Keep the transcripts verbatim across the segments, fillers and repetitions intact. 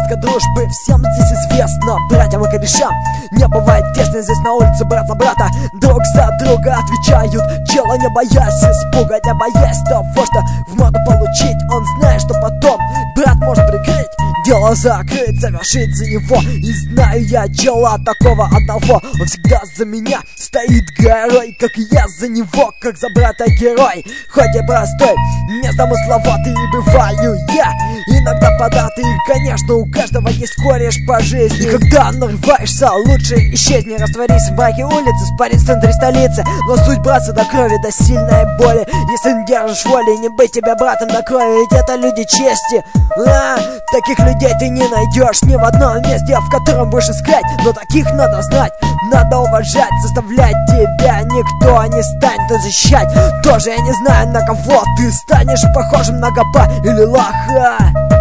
нехватка дружбы всем здесь известно. Братьям и корешам не бывает тесно. Здесь на улице брат за брата, друг за друга отвечают. Чела, не боясь испуга, не боясь того, что в морду получить. Он знает, что потом брат может прикрыть, дело закрыть, завершить за него. И знаю я чела такого одного, он всегда за меня стоит горой, как и я за него, как за брата герой. Хоть и простой, незамысловатый бываю я иногда податый, конечно, у каждого есть кореш по жизни. И когда нарываешься, лучше исчезни, растворись в браке улицы, спарись в центре столицы. Но суть браться до крови, до сильной боли. Если не держишь воли, не быть тебе братом до крови, ведь это люди чести. А, таких людей ты не найдешь ни в одном месте, в котором будешь искать. Но таких надо знать, надо уважать, заставлять тебя никто не станет защищать. Тоже я не знаю, на кого ты станешь похожим, на гопа или лоха.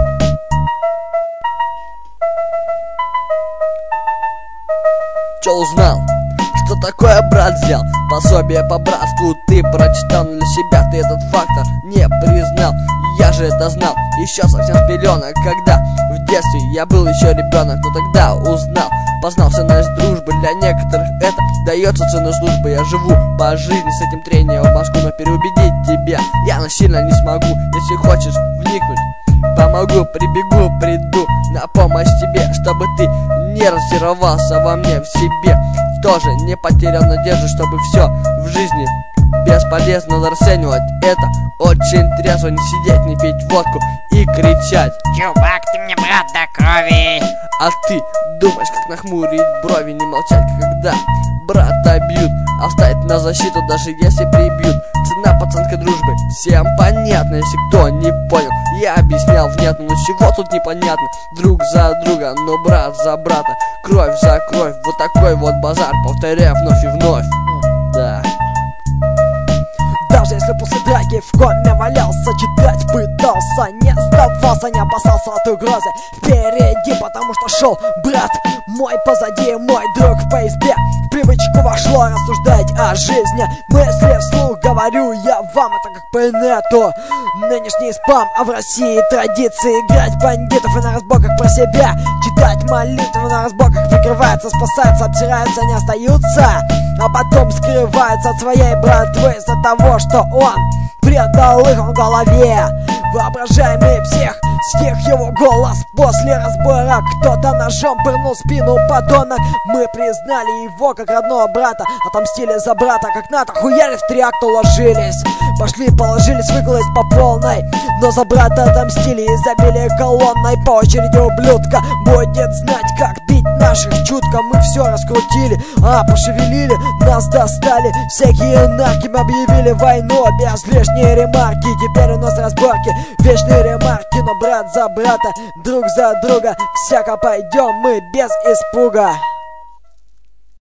Чё узнал? Что такое брат взял? Пособие по братству ты прочитал, но для себя ты этот фактор не признал. Я же это знал еще совсем с пеленок, когда в детстве я был еще ребенок. Но тогда узнал, познал ценность дружбы. Для некоторых это дается ценность службы. Я живу по жизни с этим трением в мозгу, но переубедить тебя я насильно не смогу. Если хочешь вникнуть, помогу, прибегу, приду на помощь тебе, чтобы ты не разочаровался во мне, в себе. Тоже не потерял надежду, чтобы все в жизни бесполезно. Надо расценивать это очень трезво, не сидеть, не пить водку и кричать: чувак, ты мне брат до крови. А ты думаешь, как нахмурить брови, не молчать, когда брата бьют, оставить на защиту, даже если прибьют. Цена пацанской дружбы всем понятна, если кто не понял, я объяснял внятно. Но чего тут непонятно? Друг за друга, но брат за брата, кровь за кровь. Вот такой вот базар, повторяю вновь и вновь. Да. Даже если после драки в коме валялся, читать пытался, не сдавался, не опасался от угрозы. Впереди, потому что шел брат мой, позади мой друг по избе. В привычку вошло рассуждать о жизни, мысли вслух говорю я вам, это как по инету. Нынешний спам, а в России традиции играть бандитов и на разборках про себя, читать молитвы на разборках, прикрываются, спасаются, обтираются, не остаются, а потом скрываются от своей братвы из-за того, что он предал их в голове. Воображаемый псих, стих его голос после разбора. Кто-то ножом пырнул спину, подонок. Мы признали его как родного брата, отомстили за брата, как надо, хуяри в три акта уложились. Пошли, положились, выгнулись по полной, но за брата отомстили и забили колонной. По очереди ублюдка будет знать, как бить наших чутко. Мы все раскрутили, а пошевелили, нас достали всякие нарки. Мы объявили войну без лишней ремарки. Теперь у нас разборки, вечные ремарки. Но брат за брата, друг за друга, всяко пойдем мы без испуга.